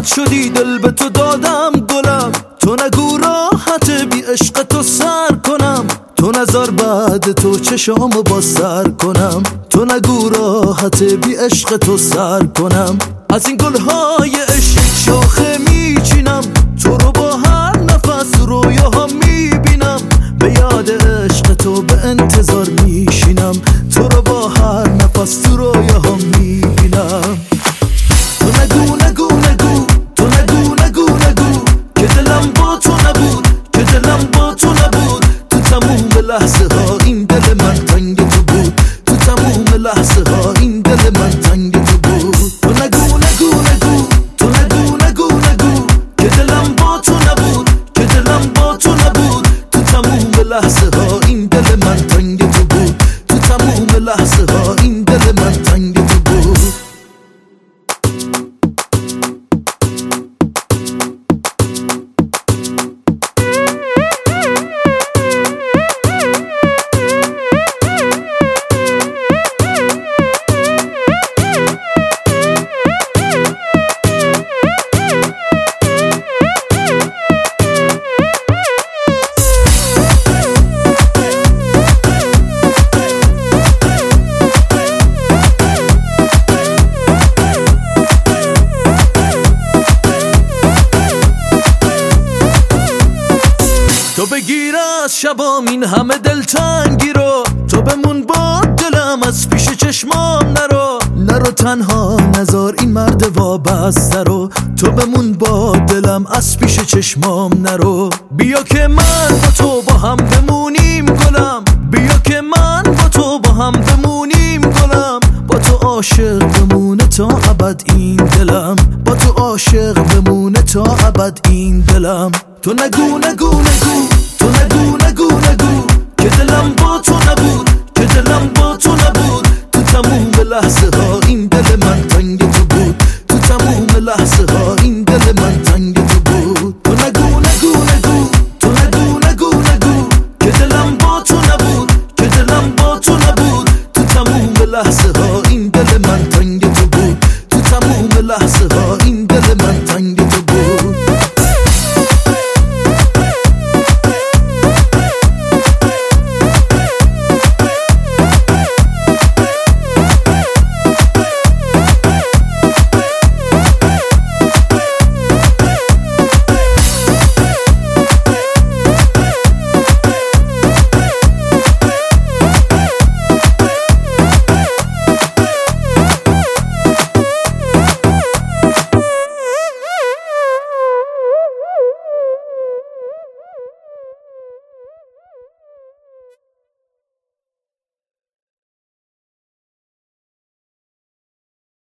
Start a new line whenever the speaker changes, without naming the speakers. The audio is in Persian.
بد شدی دل به تو دادم گلم، تو نگو راحت بی عشق تو سر کنم، تو نظر بعد تو چشامو با سر کنم، تو نگو راحت بی عشق تو سر کنم. از این گلهای عشق شاخه میچینم، تو رو با هر نفس رویاها میبینم، به یاد عشق تو به انتظار میشینم، تو رو با هر نفس تو رویاها میبینم. تو نگو نگو نگو، تو نگو نگو نگو که دلم با تو نبود، که دلم با تو نبود، تو تموم لحظه ها این دل من تنگ تو بود، تو تموم لحظه ها این دل من تنگ تو بود. تو نگو نگو نگو، تو نگو نگو نگو که دلم با تو نبود، که دلم با تو نبود، تو تموم لحظه ها این دل من تنگ تو بود، تو تموم لحظه ها این دل من تنگ تو بود. تو بگیر از شبام این همه دلتنگی رو، تو بمون با دلم از پیش چشمام نرو، نرو تنها نزار این مرد وابسته رو، تو بمون با دلم از پیش چشمام نرو. بیا که من با تو با هم بمونیم گلم، بیا که من با تو با هم بمونیم گلم، با تو عاشق بمونه تا ابد این دلم، با تو عاشق بمونه تا ابد این دلم. تو نگو نگو نگو، تو نگو نگو نگو